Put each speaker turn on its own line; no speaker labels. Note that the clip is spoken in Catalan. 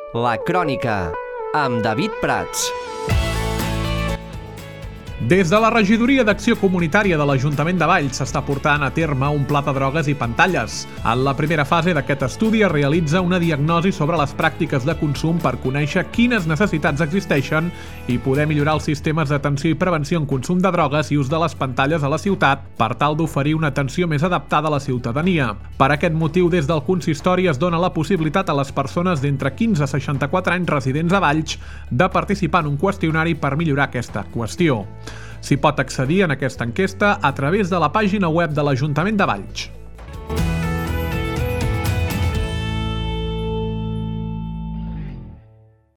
La Crònica, amb David Prats.
Des de la Regidoria d'Acció Comunitària de l'Ajuntament de Valls s'està portant a terme un pla de drogues i pantalles. En la primera fase d'aquest estudi es realitza una diagnosi sobre les pràctiques de consum per conèixer quines necessitats existeixen i poder millorar els sistemes d'atenció i prevenció en consum de drogues i ús de les pantalles a la ciutat per tal d'oferir una atenció més adaptada a la ciutadania. Per aquest motiu, des del consistori es dona la possibilitat a les persones d'entre 15 a 64 anys residents a Valls de participar en un qüestionari per millorar aquesta qüestió. S'hi pot accedir en aquesta enquesta a través de la pàgina web de l'Ajuntament de Valls.